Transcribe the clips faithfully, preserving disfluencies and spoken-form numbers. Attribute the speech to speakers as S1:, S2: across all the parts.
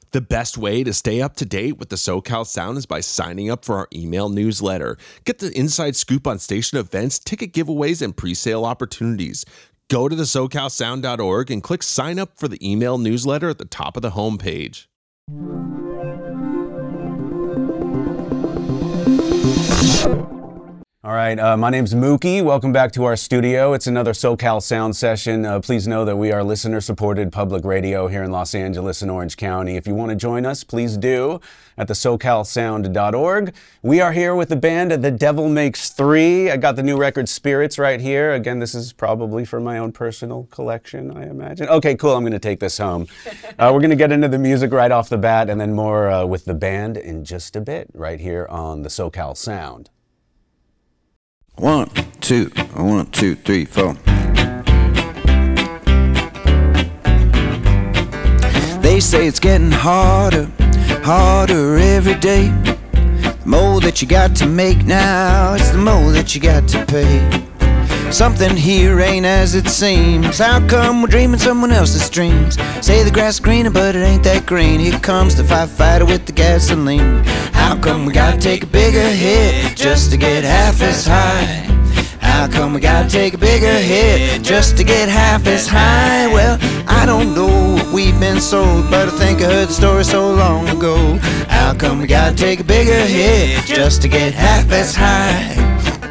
S1: The best way to stay up to date with the SoCal Sound is by signing up for our email newsletter. Get the inside scoop on station events, ticket giveaways, and pre-sale opportunities. Go to the so cal sound dot org and click sign up for the email newsletter at the top of the homepage.
S2: All right, uh, my name's Mookie. Welcome back to our studio. It's another SoCal Sound session. Uh, please know that we are listener-supported public radio here in Los Angeles and Orange County. If you want to join us, please do at the so cal sound dot org. We are here with the band The Devil Makes Three. I got the new record Spirits right here. Again, this is probably for my own personal collection, I imagine. Okay, cool. I'm going to take this home. Uh, we're going to get into the music right off the bat and then more uh, with the band in just a bit right here on the SoCal Sound.
S3: One, two, one, two, three, four. They say it's getting harder, harder every day. The more that you got to make now, it's the more that you got to pay. Something here ain't as it seems. How come we're dreaming someone else's dreams? Say the grass is greener, but it ain't that green. Here comes the firefighter with the gasoline. How come we gotta take a bigger hit just to get half as high? How come we gotta take a bigger hit just to get half as high? Well, I don't know what we've been sold, but I think I heard the story so long ago. How come we gotta take a bigger hit just to get half as high?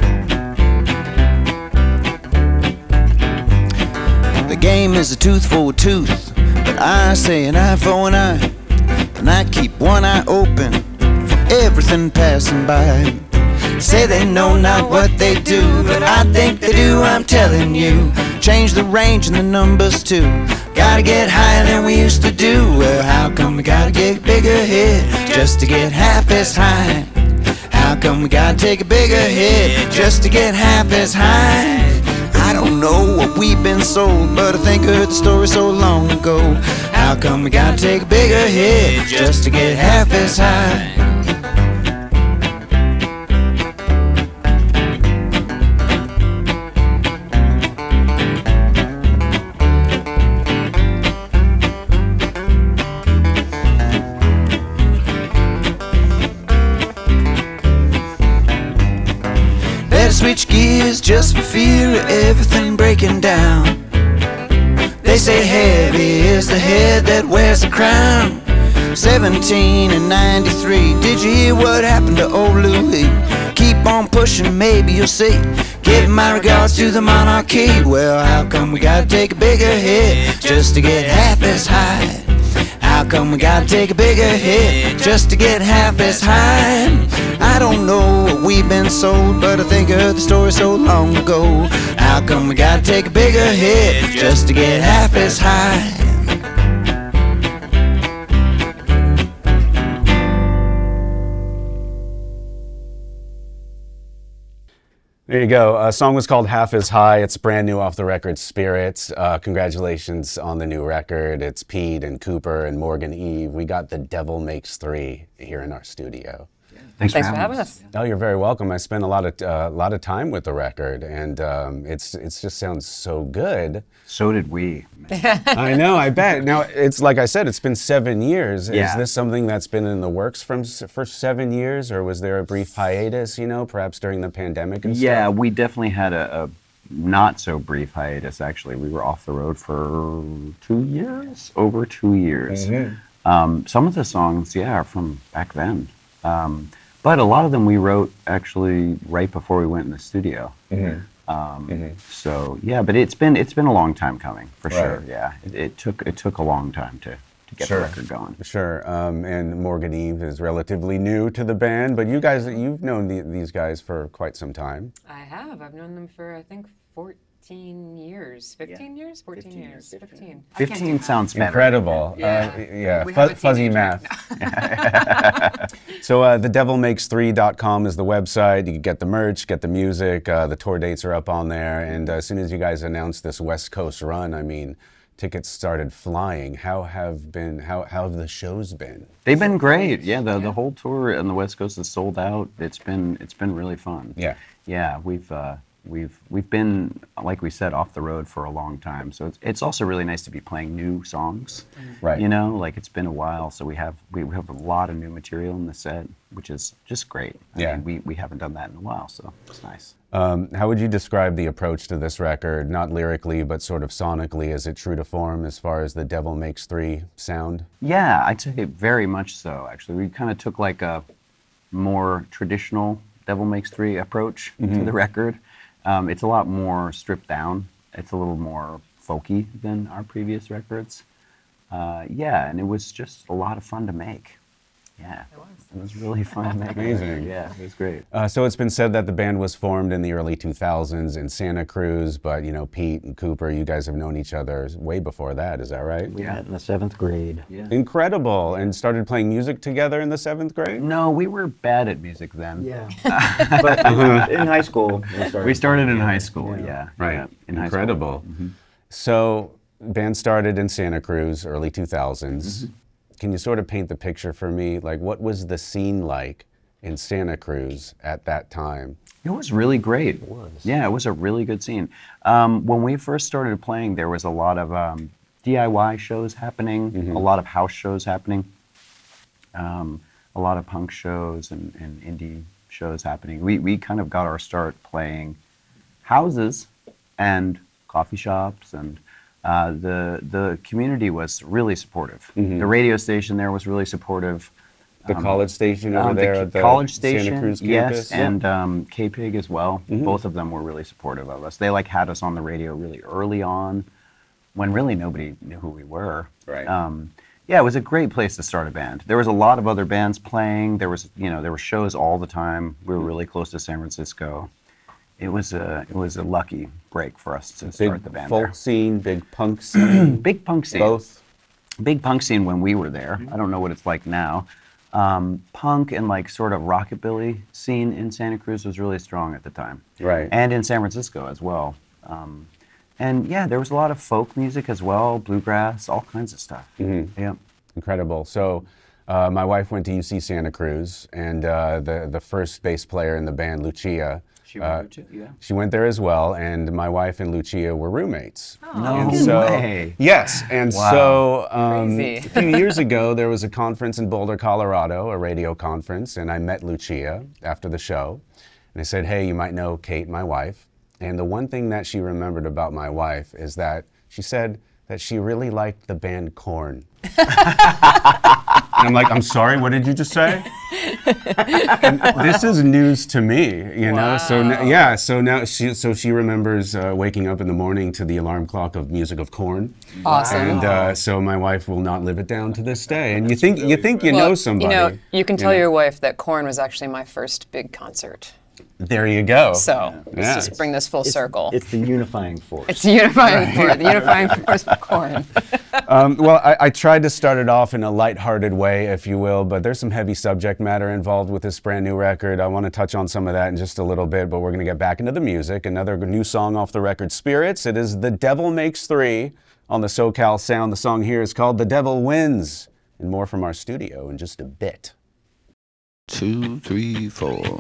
S3: The game is a tooth for a tooth, but I say an eye for an eye, and I keep one eye open for everything passing by. Say they know not what they do, but I think they do, I'm telling you. Change the range and the numbers too. Gotta get higher than we used to do. Well, how come we gotta get a bigger hit just to get half as high? How come we gotta take a bigger hit just to get half as high? I don't know what we've been sold, but I think I heard the story so long ago. How come we gotta take a bigger hit just to get half as high? Switch gears just for fear of everything breaking down. They say heavy is the head that wears the crown. Seventeen and ninety-three, did you hear what happened to old Louis? Keep on pushing, maybe you'll see. Give my regards to the monarchy. Well, how come we gotta take a bigger hit just to get half as high? How come we gotta take a bigger hit just to get half as high? I don't know what we've been sold, but I think I heard the story so long ago. How come we gotta take a bigger hit just to get half as high?
S2: There you go. A song was called Half As High. It's brand new off the record Spirits. Uh, congratulations on the new record. It's Pete and Cooper and Morgan Eve. We got The Devil Makes Three here in our studio.
S4: Thanks,
S5: Thanks
S4: for,
S5: for
S4: having
S5: having
S4: us.
S5: us.
S2: Oh, you're very welcome. I spent a lot of uh, lot of time with the record, and um, it's it's just sounds so good.
S4: So did we.
S2: I know. I bet. Now it's like I said. It's been seven years.
S4: Yeah.
S2: Is this something that's been in the works from s- for seven years, or was there a brief hiatus? You know, perhaps during the pandemic and
S4: Yeah,
S2: stuff.
S4: we definitely had a, a not so brief hiatus. Actually, we were off the road for two years, over two years.
S2: Mm-hmm.
S4: Um, some of the songs, yeah, are from back then. Um, But a lot of them we wrote actually right before we went in the studio.
S2: Mm-hmm.
S4: Um,
S2: Mm-hmm.
S4: So yeah, but it's been it's been a long time coming for
S2: Right.
S4: sure. Yeah, it, it took it took a long time to, to get
S2: Sure.
S4: the record going.
S2: Sure. Um, and Morgan Eve is relatively new to the band, but you guys, you've known the, these guys for quite some time.
S5: I have. I've known them for, I think, fourteen years. fifteen years? fourteen
S4: fifteen
S5: years.
S4: years.
S5: fifteen.
S4: Fifteen sounds better.
S2: Incredible.
S5: Yeah.
S2: Uh, yeah.
S5: We
S2: Fu-
S5: have a
S2: fuzzy
S5: teenager.
S2: math. So uh, the devil makes three dot com is the website. You can get the merch, get the music. Uh, the tour dates are up on there. And uh, as soon as you guys announced this West Coast run, I mean, tickets started flying. How have been? How, how have the shows been?
S4: They've been great. Yeah, the the whole tour on the West Coast is sold out. It's been it's been really fun.
S2: Yeah.
S4: Yeah, we've uh, we've we've been, like we said, off the road for a long time. So it's it's also really nice to be playing new songs.
S2: Right.
S4: You know, like it's been a while, so we have we have a lot of new material in the set, which is just great. I
S2: Yeah.
S4: mean, we we haven't done that in a while, so it's nice.
S2: Um, how would you describe the approach to this record, not lyrically, but sort of sonically? Is it true to form as far as the Devil Makes Three sound?
S4: Yeah, I'd say very much so, actually. We kind of took like a more traditional Devil Makes Three approach to the record. Um, it's a lot more stripped down. It's a little more folky than our previous records. Uh, yeah, and it was just a lot of fun to make. Yeah, it was. It was really fun to make.
S2: Amazing.
S4: Yeah, it was great.
S2: Uh, so it's been said that the band was formed in the early two thousands in Santa Cruz, but you know, Pete and Cooper, you guys have known each other way before that, is that right?
S6: We met in the seventh grade.
S4: Yeah.
S2: Incredible, and started playing music together in the seventh grade?
S4: No, we were bad at music then.
S6: Yeah. But in high school, we started.
S4: We started in high school,
S6: Yeah.
S4: yeah.
S2: Right,
S4: yeah, in high
S2: incredible.
S4: school.
S2: So, band started in Santa Cruz, early two thousands. Can you sort of paint the picture for me? Like, what was the scene like in Santa Cruz at that time?
S4: It was really great. It
S6: was.
S4: Yeah, it was a really good scene. Um, when we first started playing, there was a lot of um, D I Y shows happening, a lot of house shows happening, um, a lot of punk shows and, and indie shows happening. We, we kind of got our start playing houses and coffee shops, and uh, the the community was really supportive. The radio station there was really supportive.
S2: The college station over
S4: Um,
S2: there
S4: the
S2: at the
S4: college station,
S2: Santa Cruz
S4: yes,
S2: campus?
S4: and um, K-Pig as well. Both of them were really supportive of us. They like had us on the radio really early on, when really nobody knew who we were.
S2: Right.
S4: Um, yeah, it was a great place to start a band. There was a lot of other bands playing. There was, you know, there were shows all the time. We were really close to San Francisco. It was a it was a lucky break for us to
S2: Big
S4: start the band
S2: folk
S4: there.
S2: scene, big punk scene,
S4: Big punk scene.
S2: both.
S4: Big punk scene when we were there. I don't know what it's like now. Um, punk and like sort of rockabilly scene in Santa Cruz was really strong at the time.
S2: Right.
S4: And in San Francisco as well. Um, and yeah, there was a lot of folk music as well, bluegrass, all kinds of stuff. Mm-hmm. Yeah.
S2: Incredible. So, uh, my wife went to U C Santa Cruz, and uh, the the first bass player in the band, Lucia.
S4: She went
S2: uh,
S4: there too, yeah.
S2: She went there as well, and my wife and Lucia were roommates.
S4: No
S2: and so,
S4: way.
S2: Yes, and
S4: Wow.
S2: so um,
S5: Crazy.
S2: a few years ago, there was a conference in Boulder, Colorado, a radio conference, and I met Lucia after the show, and I said, "Hey, you might know Kate, my wife." And the one thing that she remembered about my wife is that she said that she really liked the band Korn. And I'm like, I'm sorry, what did you just say? And this is news to me, you know. So n- yeah, so now she so she remembers uh, waking up in the morning to the alarm clock of music of Korn.
S5: Awesome.
S2: And uh, so my wife will not live it down to this day. And you think you think you
S5: Well,
S2: know somebody.
S5: You know, you can tell
S2: know.
S5: your wife that Korn was actually my first big concert.
S2: There you go.
S5: So let's
S2: Yeah.
S5: just bring this full
S6: It's-
S5: circle.
S6: It's the unifying force.
S5: It's the unifying force, the unifying force of Korn.
S2: Um, well, I, I tried to start it off in a lighthearted way, if you will, but there's some heavy subject matter involved with this brand new record. I want to touch on some of that in just a little bit, but we're going to get back into the music. Another new song off the record, Spirits. It is The Devil Makes Three on the SoCal Sound. The song here is called The Devil Wins. And more from our studio in just a bit.
S3: Two, three, four.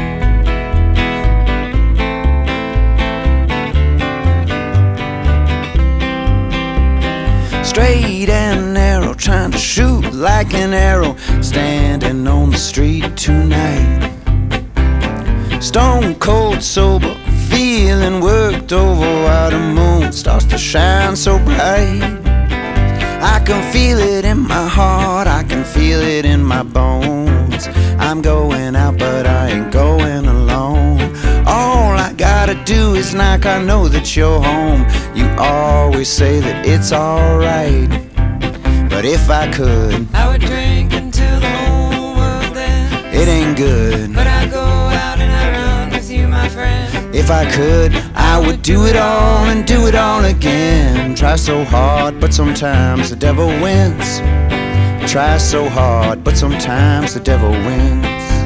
S3: Straight and narrow, trying to shoot like an arrow, standing on the street tonight. Stone cold sober, feeling worked over while the moon starts to shine so bright. I can feel it in my heart, I can feel it in my bones. I'm going out, but I ain't going alone. All I gotta do is knock, I know that you're home. You always say that it's alright, but if I could,
S7: I would drink until the whole world ends.
S3: it ain't good.
S7: But I go out and I run with you, my friend.
S3: If I could, I would do it all and do it all again. Try so hard, but sometimes the devil wins. Try so hard, but sometimes the devil wins.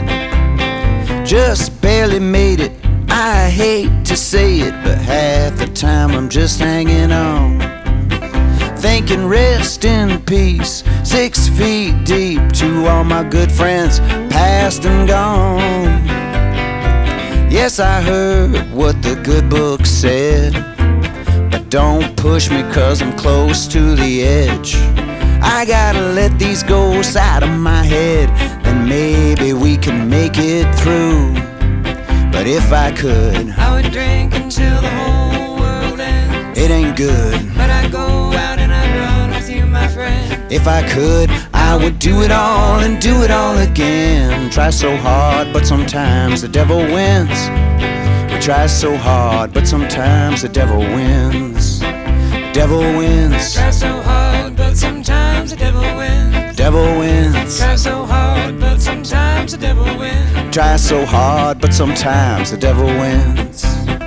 S3: Just barely made it, I hate to say it, but half the time I'm just hanging on. Thinking rest in peace, six feet deep, to all my good friends, past and gone. Yes, I heard what the good book said, but don't push me 'cause I'm close to the edge. I gotta let these ghosts out of my head, then maybe we can make it through. But if I could,
S7: I would drink until the whole world ends.
S3: it ain't good.
S7: But I'd go out and I'd run with you, my friend.
S3: If I could, I would do it all and do it all again. Try so hard, but sometimes the devil wins. We try so hard, but sometimes the devil wins. Devil wins.
S7: Try so hard, but sometimes the devil wins.
S3: Devil wins.
S7: Try so hard, but sometimes the devil wins.
S3: Try so hard, but sometimes the devil wins.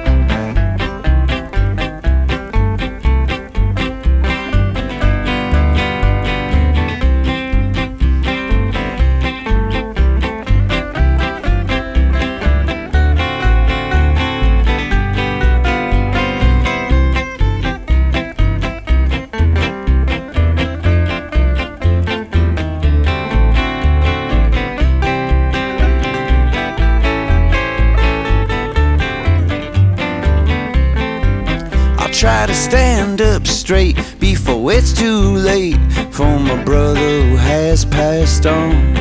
S3: Try to stand up straight before it's too late for my brother who has passed on.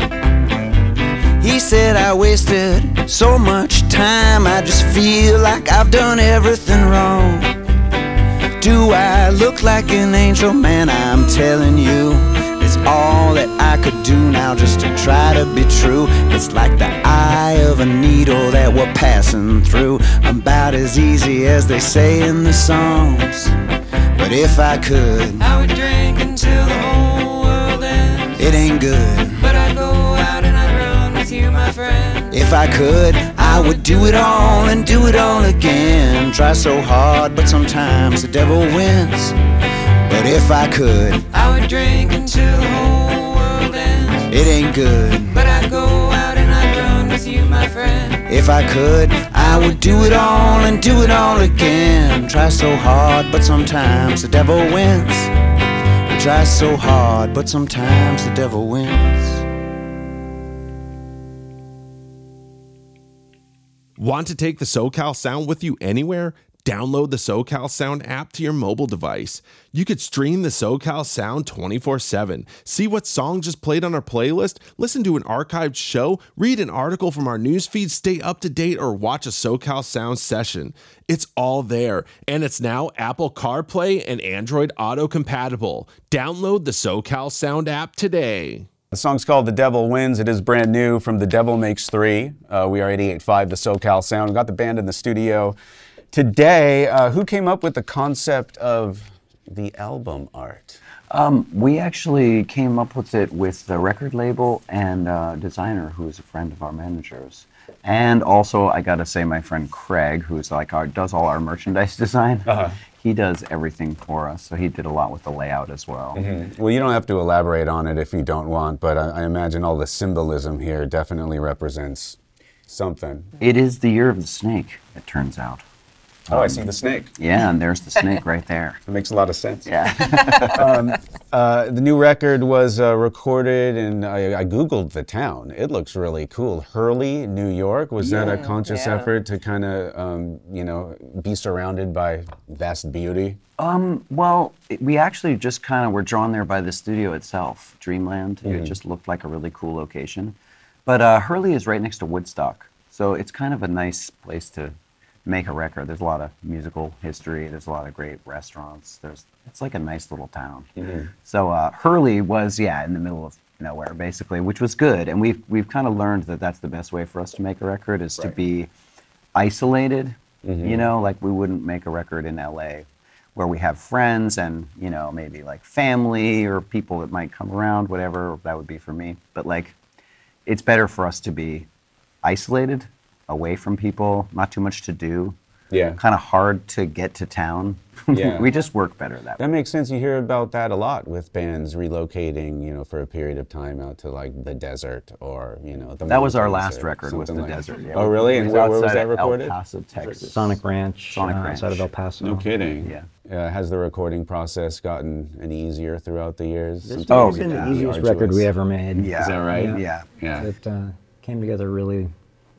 S3: He said I wasted so much time, I just feel like I've done everything wrong. Do I look like an angel? Man, I'm telling you, it's all that I could do now just to try to be true. It's like the eye of a needle that we're passing through, about as easy as they say in the songs. But if I could,
S7: I would drink until the whole world ends.
S3: it ain't good.
S7: But I'd go out and I'd run with you, my friend.
S3: If I could, I would do it all and do it all again. Try so hard, but sometimes the devil wins. But if I could,
S7: I would drink until the whole world ends.
S3: it ain't good.
S7: But I'd go out and I'd run with you, my friend.
S3: If I could, I would do it all and do it all again. Try so hard, but sometimes the devil wins. We try so hard, but sometimes the devil wins.
S1: Want to take the SoCal Sound with you anywhere? Download the SoCal Sound app to your mobile device. You could stream the SoCal Sound twenty-four seven, see what song just played on our playlist, listen to an archived show, read an article from our newsfeed, stay up to date, or watch a SoCal Sound session. It's all there, and it's now Apple CarPlay and Android Auto compatible. Download the SoCal Sound app today.
S2: The song's called The Devil Wins. It is brand new from The Devil Makes Three. Uh, we are eighty-eight point five, the SoCal Sound. We've got the band in the studio today. Uh, who came up with the concept of the album art?
S4: Um, we actually came up with it with the record label and uh, designer who's a friend of our manager's. And also, I gotta say, my friend Craig, who's like our, does all our merchandise design,
S2: Uh-huh.
S4: he does everything for us. So he did a lot with the layout as well.
S2: Mm-hmm. Well, you don't have to elaborate on it if you don't want, but I, I imagine all the symbolism here definitely represents something.
S4: It is the year of the snake, it turns out.
S2: Oh, I see the snake.
S4: Yeah, and there's the snake right there.
S2: It makes a lot of sense.
S4: Yeah.
S2: um, uh, the new record was uh, recorded, and I, I Googled the town. It looks really cool. Hurley, New York. Was that a conscious
S5: yeah.
S2: effort to kind of, um, you know, be surrounded by vast beauty?
S4: Um, well, it, we actually just kind of were drawn there by the studio itself, Dreamland. It just looked like a really cool location. But uh, Hurley is right next to Woodstock, so it's kind of a nice place to make a record. There's a lot of musical history. There's a lot of great restaurants. There's it's like a nice little town.
S2: Mm-hmm.
S4: So uh, Hurley was yeah in the middle of nowhere basically, which was good. And we've we've kind of learned that that's the best way for us to make a record is to
S2: Right.
S4: be isolated.
S2: Mm-hmm.
S4: You know, like we wouldn't make a record in L A where we have friends and you know maybe like family or people that might come around. Whatever that would be for me. But like, it's better for us to be isolated, away from people, not too much to do.
S2: Yeah.
S4: Kind of hard to get to town.
S2: Yeah.
S4: We just work better that way.
S2: That makes sense. You hear about that a lot with bands relocating, you know, for a period of time out to like the desert or, you know, the
S4: That was our
S2: mountains
S4: last
S2: or
S4: record, was
S2: something
S4: the
S2: like-
S4: desert. Yeah.
S2: Oh, really?
S4: It
S2: And where, where was
S4: outside
S2: that
S4: of
S2: recorded?
S4: El Paso, Texas.
S6: Sonic Ranch,
S4: Sonic
S6: uh,
S4: Ranch.
S6: outside of El Paso.
S2: No kidding.
S4: Yeah.
S2: Uh, has the recording process gotten any easier throughout the years?
S6: This
S2: Sometimes
S4: Oh,
S6: has been
S2: it
S6: the
S2: can be
S6: easiest
S2: arduous.
S6: record we ever made.
S4: Yeah.
S2: Is that right?
S6: Yeah.
S4: Yeah.
S2: Yeah.
S6: It uh, came together really,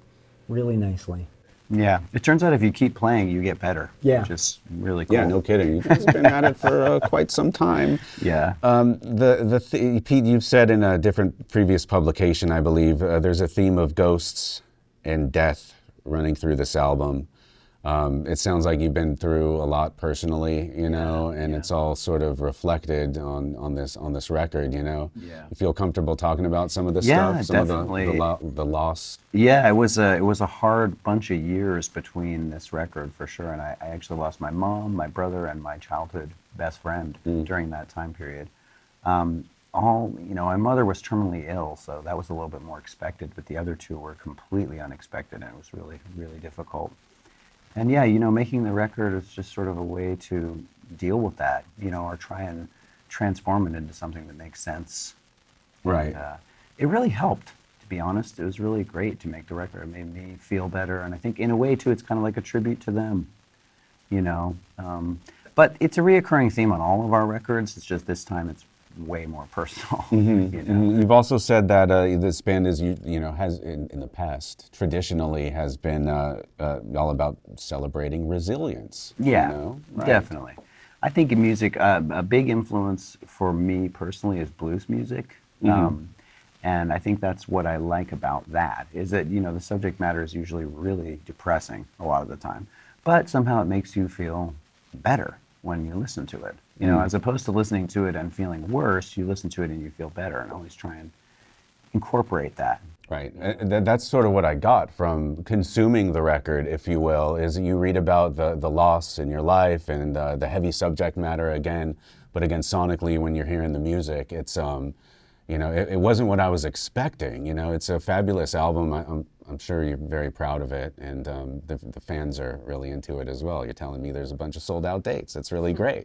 S6: really nicely.
S4: Yeah, it turns out if you keep playing, you get better.
S6: Yeah.
S4: Which is really cool.
S2: Yeah, no kidding. You guys have been at it for uh, quite some time.
S4: Yeah.
S2: Um, the the th- Pete, you've said in a different previous publication, I believe, uh, there's a theme of ghosts and death running through this album. Um, it sounds like you've been through a lot personally, you know, and
S4: yeah.
S2: it's all sort of reflected on, on this on this record, you know.
S4: Yeah.
S2: You feel comfortable talking about some of this
S4: Yeah,
S2: stuff, some
S4: definitely.
S2: of the the, lo- the loss.
S4: Yeah, it was a it was a hard bunch of years between this record for sure, and I, I actually lost my mom, my brother, and my childhood best friend
S2: Mm.
S4: during that time period. Um, all you know, my mother was terminally ill, so that was a little bit more expected, but the other two were completely unexpected, and it was really really difficult. And yeah, you know, making the record is just sort of a way to deal with that, you know, or try and transform it into something that makes sense.
S2: Right.
S4: And, uh, it really helped, to be honest. It was really great to make the record. It made me feel better. And I think in a way, too, it's kind of like a tribute to them, you know. Um, but it's a reoccurring theme on all of our records. It's just this time it's way more personal.
S2: Mhm.
S4: You know?
S2: Mhm. You've also said that uh, this band is, you, you know, has in, in the past traditionally has been uh, uh, all about celebrating resilience.
S4: Yeah,
S2: you know? Right.
S4: definitely. I think in music, uh, a big influence for me personally is blues music.
S2: Mhm.
S4: Um, and I think that's what I like about that, is that, you know, the subject matter is usually really depressing a lot of the time, but somehow it makes you feel better when you listen to it. You know,
S2: Mm.
S4: as opposed to listening to it and feeling worse, you listen to it and you feel better, and always try and incorporate that.
S2: Right. Uh, th- that's sort of what I got from consuming the record, if you will, is you read about the, the loss in your life and uh, the heavy subject matter again, but again, sonically, when you're hearing the music, it's, um, you know, it, it wasn't what I was expecting. You know, it's a fabulous album. I, I'm, I'm sure you're very proud of it, and um, the, the fans are really into it as well. You're telling me there's a bunch of sold out dates. It's really great.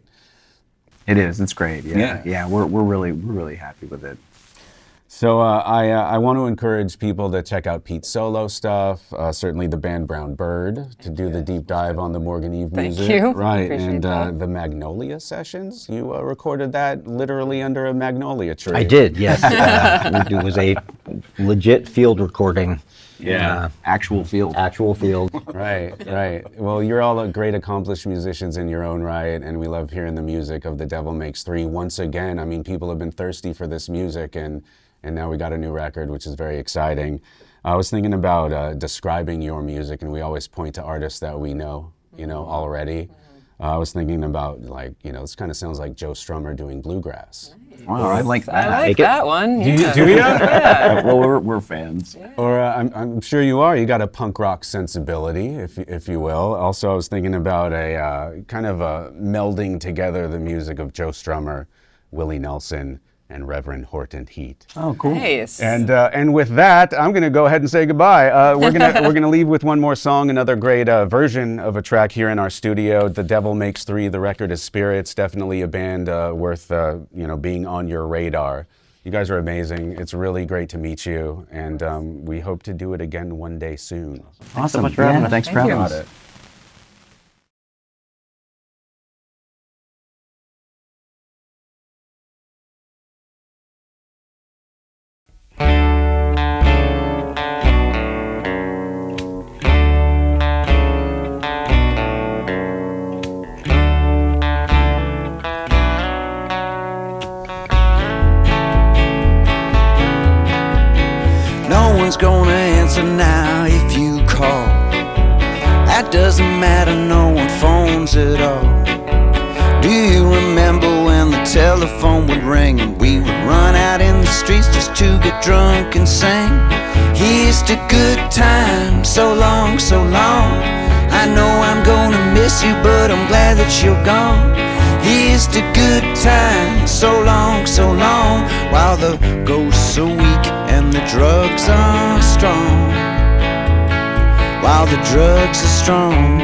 S4: It is. It's great. Yeah.
S2: Yeah.
S4: Yeah. We're, we're really we're really happy with it.
S2: So uh, I, uh, I want to encourage people to check out Pete's solo stuff, uh, certainly the band Brown Bird, to do the deep dive on the Morgan Eve
S5: Thank
S2: music.
S5: you.
S2: Right,
S5: Appreciate
S2: and uh,
S5: that.
S2: the Magnolia Sessions. You uh, recorded that literally under a magnolia tree.
S6: I did, yes. Uh, it was a legit field recording.
S2: Yeah.
S6: Uh,
S4: Actual field.
S6: actual field.
S2: Right, right. Well, you're all uh, great accomplished musicians in your own right, and we love hearing the music of The Devil Makes Three. Once again, I mean, people have been thirsty for this music, and and now we got a new record, which is very exciting. I was thinking about uh, describing your music, and we always point to artists that we know, you know, already. Uh, I was thinking about, like, you know, this kind of sounds like Joe Strummer doing bluegrass.
S4: Wow, I like that.
S5: I like
S6: Take it.
S5: that one.
S2: Do you-
S5: yeah.
S2: do you?
S5: Yeah.
S4: well, we're, we're fans.
S2: Or uh, I'm, I'm sure you are. You got a punk rock sensibility, if you- if you will. Also, I was thinking about a uh, kind of a melding together the music of Joe Strummer, Willie Nelson, and Reverend Horton Heat.
S4: Oh, cool.
S5: Nice.
S2: And uh, and with that, I'm going to go ahead and say goodbye. Uh, we're gonna we're gonna leave with one more song, another great uh, version of a track here in our studio. The Devil Makes Three. The record is Spirits. Definitely a band uh, worth uh, you know being on your radar. You guys are amazing. It's really great to meet you, and um, we hope to do it again one day soon.
S4: Awesome.
S6: much for having
S4: Yeah,
S6: us.
S4: Thanks for
S5: Thank
S4: having
S5: you.
S4: us.
S3: No one's gonna answer now if you call. That doesn't matter, no one phones at all. Do you remember when the telephone would ring and we would run out in the streets just to get drunk and sing? Here's to good times, so long, so long. I know I'm gonna miss you, but I'm glad that you're gone. Here's to good times, so long, so long. While the ghosts are weak and the drugs are strong. While the drugs are strong.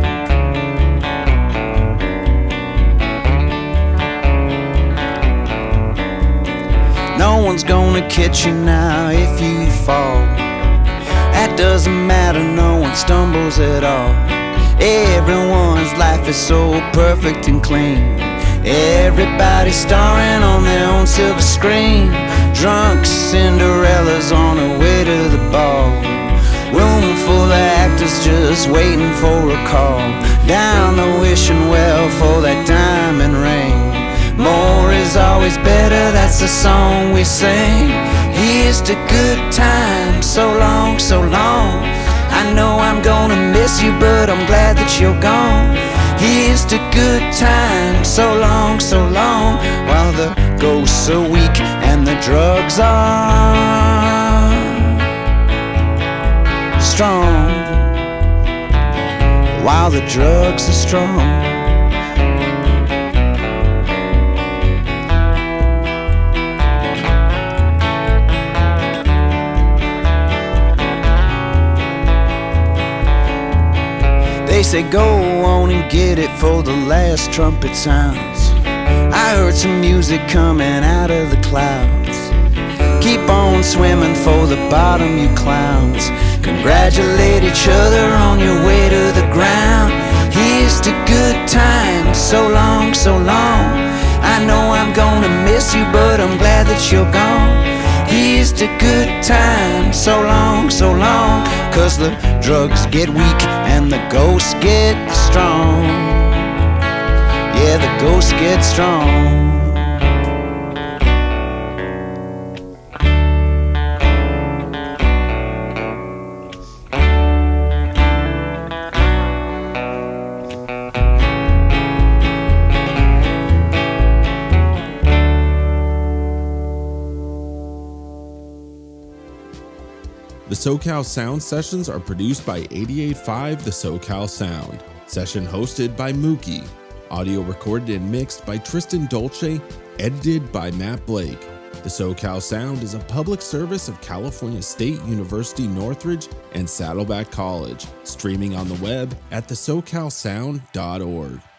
S3: No one's gonna catch you now if you fall. That doesn't matter, no one stumbles at all. Everyone's life is so perfect and clean. Everybody's starring on their own silver screen. Drunk Cinderella's on her way to the ball. Room full of was waiting for a call down the wishing well for that diamond ring. More is always better, that's the song we sing. Here's to good times, so long, so long. I know I'm gonna miss you, but I'm glad that you're gone. Here's to good times, so long, so long. While the ghosts are weak and the drugs are strong. While the drugs are strong. They say go on and get it for the last trumpet sounds. I heard some music coming out of the clouds. Keep on swimming for the bottom, you clowns. Congratulate each other on your way to the ground. Here's to good times, so long, so long. I know I'm gonna miss you, but I'm glad that you're gone. Here's to good times, so long, so long. Cause the drugs get weak and the ghosts get strong. Yeah, the ghosts get strong.
S1: The SoCal Sound Sessions are produced by eighty-eight point five The SoCal Sound. Session hosted by Mookie. Audio recorded and mixed by Tristan Dolce. Edited by Matt Blake. The SoCal Sound is a public service of California State University Northridge and Saddleback College. Streaming on the web at the socal sound dot org.